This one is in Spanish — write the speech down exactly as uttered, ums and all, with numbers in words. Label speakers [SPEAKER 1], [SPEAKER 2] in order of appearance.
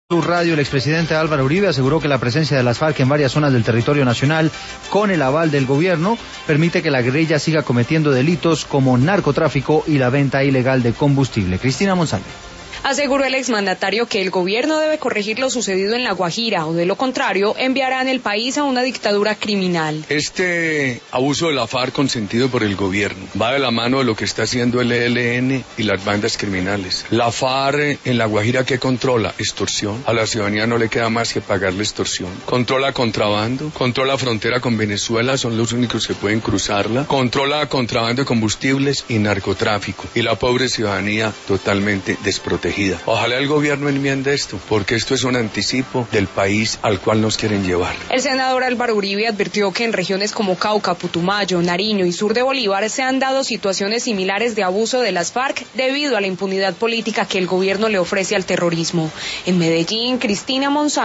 [SPEAKER 1] Blue Radio, el expresidente Álvaro Uribe aseguró que la presencia de las FARC en varias zonas del territorio nacional, con el aval del gobierno, permite que la guerrilla siga cometiendo delitos como narcotráfico y la venta ilegal de combustible. Cristina Monsalve.
[SPEAKER 2] Aseguró el exmandatario que el gobierno debe corregir lo sucedido en La Guajira, o de lo contrario, enviarán el país a una dictadura criminal.
[SPEAKER 3] Este abuso de la FARC consentido por el gobierno va de la mano de lo que está haciendo el E L N y las bandas criminales. La FARC en La Guajira, ¿qué controla? Extorsión. A la ciudadanía no le queda más que pagarle extorsión. Controla contrabando, controla frontera con Venezuela, son los únicos que pueden cruzarla. Controla contrabando de combustibles y narcotráfico. Y la pobre ciudadanía totalmente desprotegida. Ojalá el gobierno enmiende esto, porque esto es un anticipo del país al cual nos quieren llevar.
[SPEAKER 2] El senador Álvaro Uribe advirtió que en regiones como Cauca, Putumayo, Nariño y sur de Bolívar se han dado situaciones similares de abuso de las FARC debido a la impunidad política que el gobierno le ofrece al terrorismo. En Medellín, Cristina Monsalve.